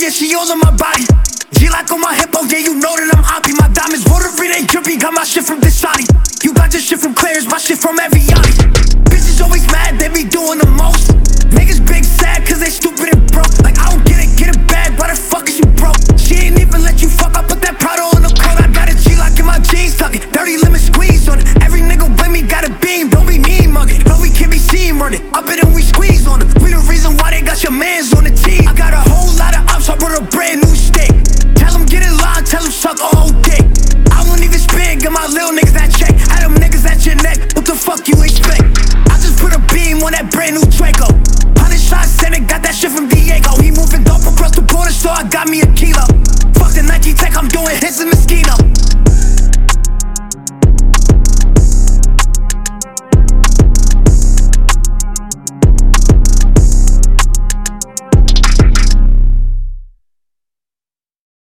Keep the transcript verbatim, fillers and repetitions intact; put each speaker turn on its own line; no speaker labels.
yeah, she all on my body. G like on my hip, oh yeah, you know that I'm hoppy. My diamonds water free, they drippy. Got my shit from Dasani. You got this shit from Claire's, my shit from Evian.